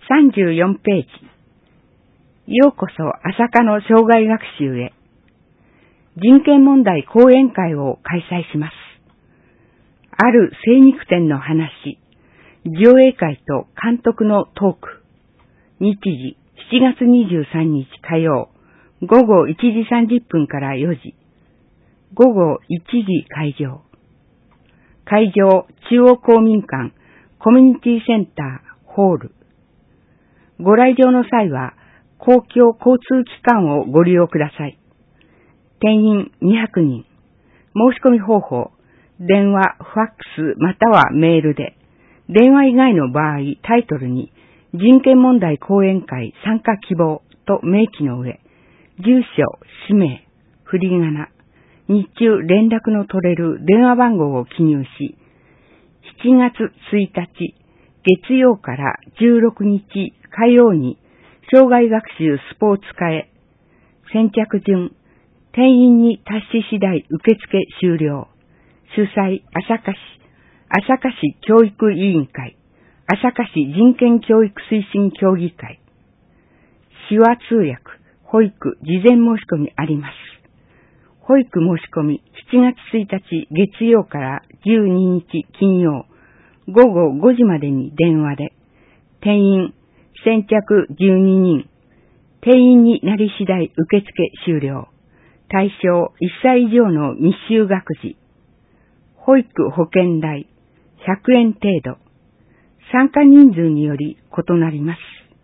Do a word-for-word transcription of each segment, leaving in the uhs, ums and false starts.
さんじゅうよんページ。ようこそ朝霞の生涯学習へ。人権問題講演会を開催します。ある精肉店の話、上映会と監督のトーク。日時しちがつにじゅうさんにち火曜、午後いちじさんじゅっぷんからよじ。午後いちじ会場。会場中央公民館コミュニティセンターホール。ご来場の際は公共交通機関をご利用ください。定員にひゃくにん。申し込み方法、電話、ファックスまたはメールで、電話以外の場合タイトルに人権問題講演会参加希望と明記の上、住所、氏名、振り仮名、日中連絡の取れる電話番号を記入し、しちがつついたち月曜からじゅうろくにち火曜に生涯学習スポーツ科へ、先着順、定員に達し次第受付終了。主催、朝霞市、朝霞市教育委員会、朝霞市人権教育推進協議会。手話通訳、保育、事前申し込みあります。保育申し込み、しちがつついたち月曜からじゅうににち金曜、ごごごじまでに電話で、定員、先着じゅうににん、定員になり次第受付終了。対象いっさい以上の未就学児。保育保険代ひゃくえん程度。参加人数により異なります。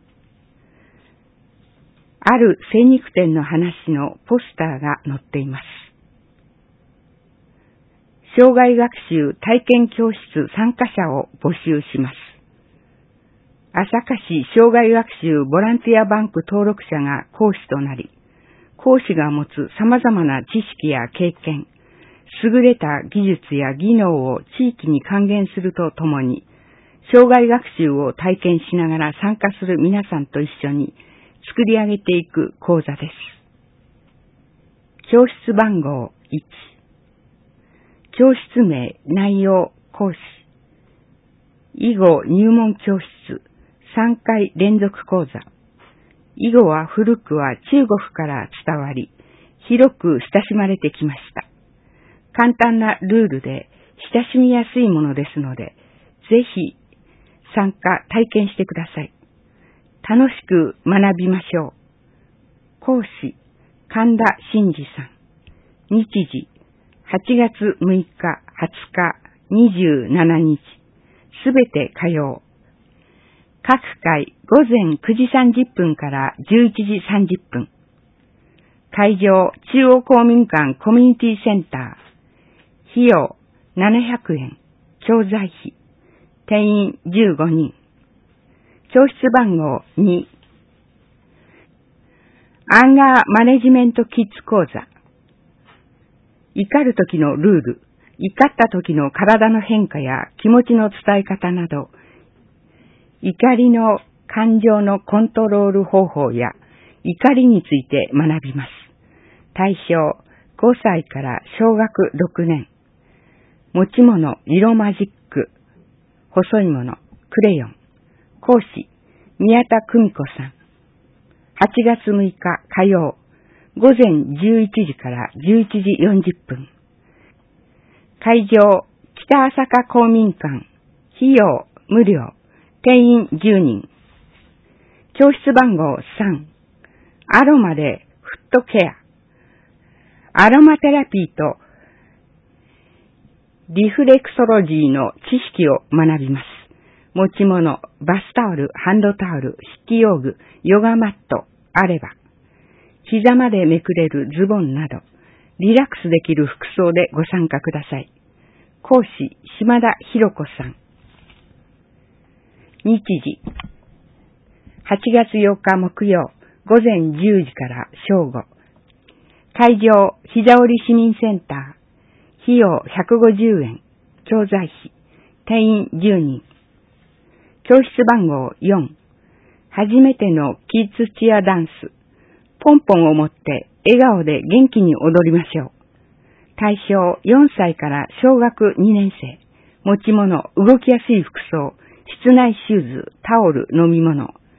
ある精肉店の話のポスターが載っています。生涯学習体験教室参加者を募集します。朝霞市生涯学習ボランティアバンク登録者が講師となり、講師が持つ様々な知識や経験、優れた技術や技能を地域に還元するとともに、生涯学習を体験しながら参加する皆さんと一緒に作り上げていく講座です。教室番号いち。教室名、内容、講師。囲碁入門教室さんかい連続講座。囲碁は古くは中国から伝わり、広く親しまれてきました。簡単なルールで親しみやすいものですので、ぜひ参加体験してください。楽しく学びましょう。講師、神田真二さん。日時、はちがつむいか、はつか、にじゅうしちにち。すべて火曜。各回ごぜんくじさんじゅっぷんからじゅういちじさんじゅっぷん。会場中央公民館コミュニティセンター。費用ななひゃくえん。教材費。定員じゅうごにん。教室番号に。アンガーマネジメントキッズ講座。怒る時のルール、怒った時の体の変化や気持ちの伝え方など、怒りの感情のコントロール方法や怒りについて学びます。対象ごさいから小学ろくねん。持ち物色マジック、細いものクレヨン。講師宮田久美子さん。はちがつむいか火曜、ごぜんじゅういちじからじゅういちじよんじゅっぷん。会場北朝霞公民館。費用無料。定員じゅうにん。教室番号さん。アロマでフットケア。アロマテラピーとリフレクソロジーの知識を学びます。持ち物、バスタオル、ハンドタオル、筆記用具、ヨガマットあれば、膝までめくれるズボンなど、リラックスできる服装でご参加ください。講師、島田博子さん。日時、はちがつようか木曜、ごぜんじゅうじから正午。会場、膝折市民センター。費用ひゃくごじゅうえん。教材費。定員じゅうにん。教室番号よん。初めてのキッズチアダンス。ポンポンを持って笑顔で元気に踊りましょう。対象よんさいから小学にねんせい。持ち物、動きやすい服装、室内シューズ、タオル、飲み物。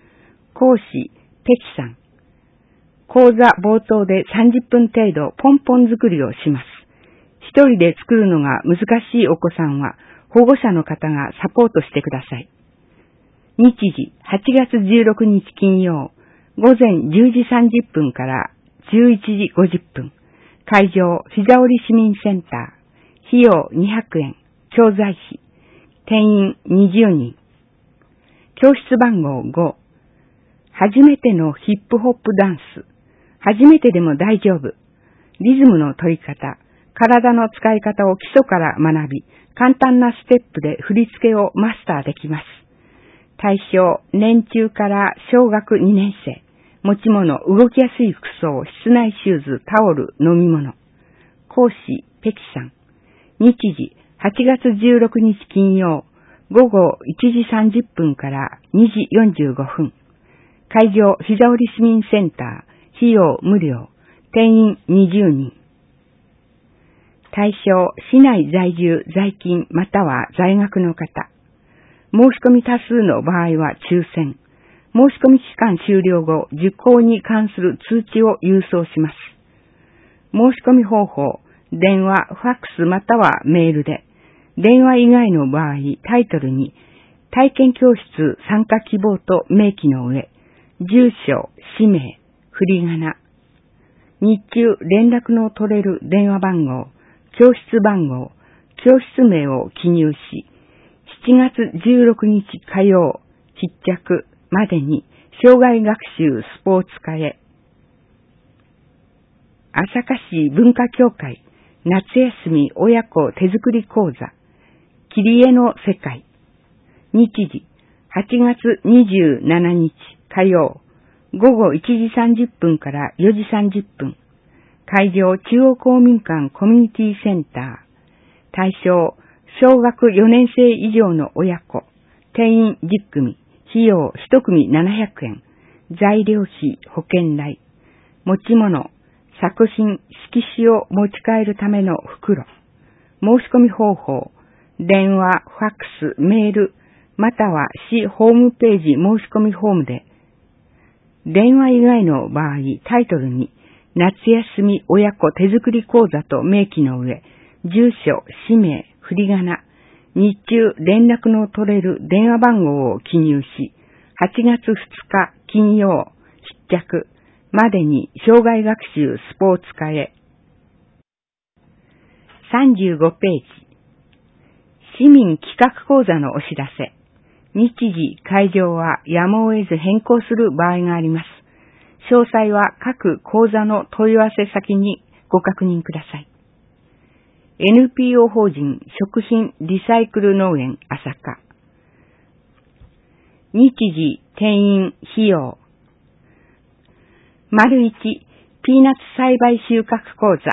講師、ペキさん。講座冒頭でさんじゅっぷん程度ポンポン作りをします。一人で作るのが難しいお子さんは、保護者の方がサポートしてください。日時、はちがつじゅうろくにち金曜、午前じゅうじさんじゅっぷんからじゅういちじごじゅっぷん。会場、膝折市民センター。費用にひゃくえん。教材費。定員にじゅうにん。教室番号ご。初めてのヒップホップダンス。初めてでも大丈夫。リズムの取り方、体の使い方を基礎から学び、簡単なステップで振り付けをマスターできます。対象、年中から小学にねん生。持ち物、動きやすい服装、室内シューズ、タオル、飲み物。講師、ペキさん。日時、はちがつじゅうろくにち金曜、午後いちじさんじゅっぷんからにじよんじゅうごふん。会場、膝折市民センター。費用無料。定員にじゅうにん。対象、市内在住、在勤、または在学の方。申し込み多数の場合は抽選。申し込み期間終了後、受講に関する通知を郵送します。申し込み方法、電話、ファックスまたはメールで、電話以外の場合、タイトルに、体験教室参加希望と明記の上、住所、氏名、振り仮名、日中連絡の取れる電話番号、教室番号、教室名を記入し、しちがつじゅうろくにち火曜、必着までに障害学習スポーツ科へ。朝霞市文化協会夏休み親子手作り講座切り絵の世界。日時はちがつにじゅうしちにち火曜午後いちじさんじゅっぷんからよじさんじゅっぷん。会場中央公民館コミュニティセンター。対象小学よねん生以上の親子。定員じゅっくみ。費用いちくみななひゃくえん。材料費保険代。持ち物。作品、色紙を持ち帰るための袋。申し込み方法。電話、ファックス、メール、または市ホームページ申し込みフォームで。電話以外の場合、タイトルに、夏休み親子手作り講座と明記の上、住所、氏名、振り仮名、日中連絡の取れる電話番号を記入し、はちがつふつか金曜、必着までに障害学習スポーツ科へ。さんじゅうごページ。市民企画講座のお知らせ。日時、会場はやむを得ず変更する場合があります。詳細は各講座の問い合わせ先にご確認ください。エヌピーオー 法人食品リサイクル農園朝霞。日時、定員、費用。丸いち、ピーナッツ栽培収穫講座。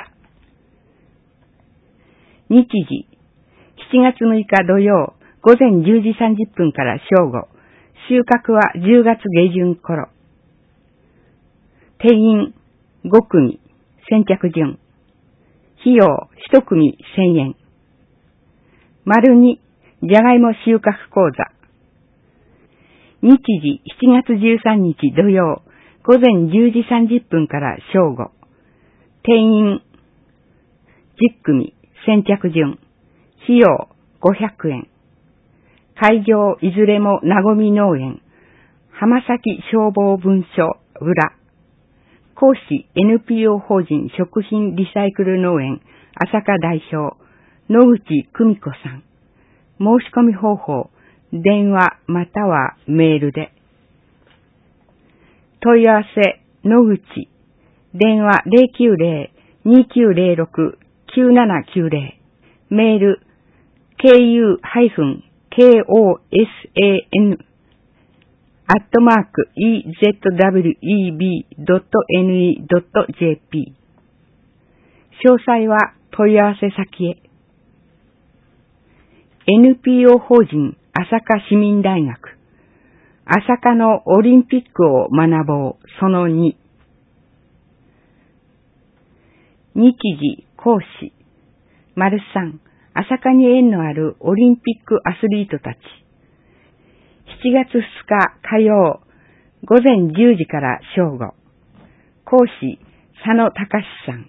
日時、しちがつむいか土曜、午前じゅうじさんじゅっぷんから正午。収穫はじゅうがつげじゅん頃。定員ごくみ、先着順。費用いちくみせんえん。丸に、じゃがいも収穫講座。日時しちがつじゅうさんにち土曜、午前じゅうじさんじゅっぷんから正午。定員じゅっくみ、先着順。費用ごひゃくえん。会場いずれもなごみ農園。浜崎消防分所裏。講師 エヌピーオー 法人食品リサイクル農園朝霞代表野口久美子さん。申し込み方法、電話またはメールで。問い合わせ、野口。電話 ゼロきゅうゼロ にきゅうゼロろく きゅうななきゅうゼロ。メール ケーユー ケーオーエスエーエヌ アットマーク イーゼットダブリューイービードットエヌイードットジェーピー。詳細は問い合わせ先へ。エヌピーオー 法人朝霞市民大学。朝霞のオリンピックを学ぼうそのに。日時講師。丸さん、朝霞に縁のあるオリンピックアスリートたち。しちがつふつか火曜、 午前じゅうじから正午。講師、佐野隆さん。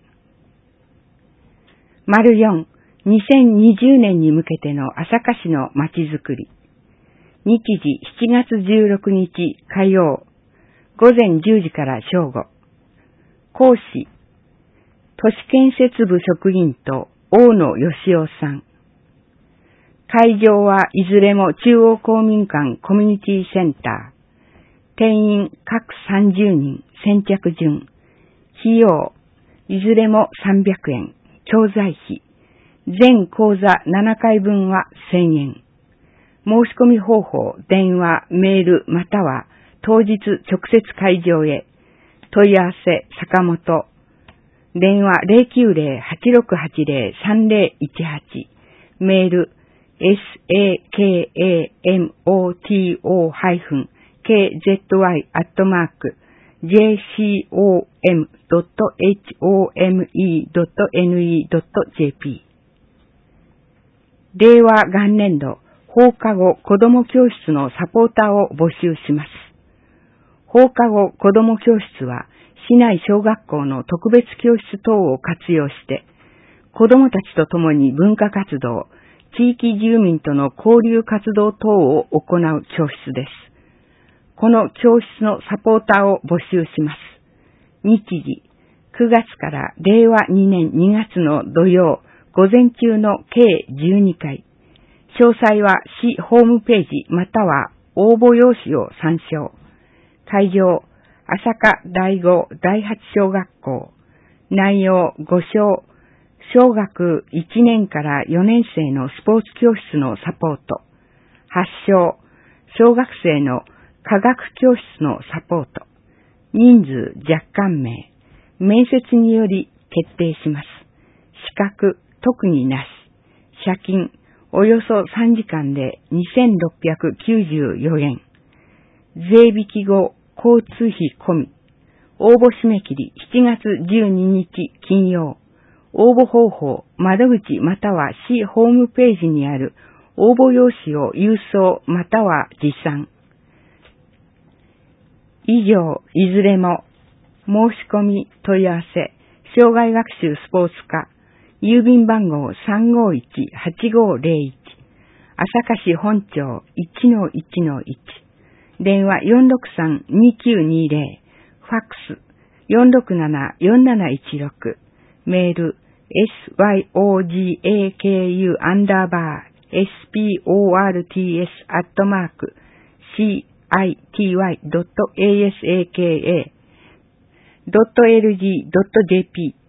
丸よん、にせんにじゅうねんに向けての朝霞市のまちづくり。日時しちがつじゅうろくにち火曜。午前じゅうじから正午。講師、都市建設部職員と大野義夫さん。会場はいずれも中央公民館コミュニティセンター。定員各さんじゅうにん、先着順。費用、いずれもさんびゃくえん。教材費。全講座ななかいぶんはせんえん。申し込み方法、電話、メール、または当日直接会場へ。問い合わせ、坂本。電話 ゼロきゅうゼロ はちろくはちゼロ さんゼロいちはち。メール、エスエーケーエーエムオーティーオー ケーゼットワイ アットマーク ジェーシーオーエムドットエイチオーエムイードットエヌイードットジェーピー。令和元年度放課後子ども教室のサポーターを募集します。放課後子ども教室は市内小学校の特別教室等を活用して子どもたちと共に文化活動、地域住民との交流活動等を行う教室です。この教室のサポーターを募集します。日時、くがつかられいわにねんにがつの土曜、午前中の計じゅうにかい。詳細は市ホームページまたは応募用紙を参照。会場、朝霞だいごだいはち小学校。内容ご章、小学いちねんからよねん生のスポーツ教室のサポート。はち章、小学生の科学教室のサポート。人数若干名。面接により決定します。資格特になし。謝金およそさんじかんでにせんろっぴゃくきゅうじゅうよえん。税引き後交通費込み。応募締め切りしちがつじゅうににち金曜。応募方法、窓口または市ホームページにある応募用紙を郵送または持参。以上、いずれも、申し込み問い合わせ、障害学習スポーツ課、郵便番号 さんごいちはちごゼロいち、朝霞市本町 いちのいちのいち、電話 よんろくさんにきゅうにゼロ、ファックス よんろくななよんなないちろく、メール エスワイオージェーケーユー アンダーバー エスピーオーアールティーエス アットマーク シーアイティーワイ ドット エーエスエーケーエー ドットエルジー ドット ジェーピー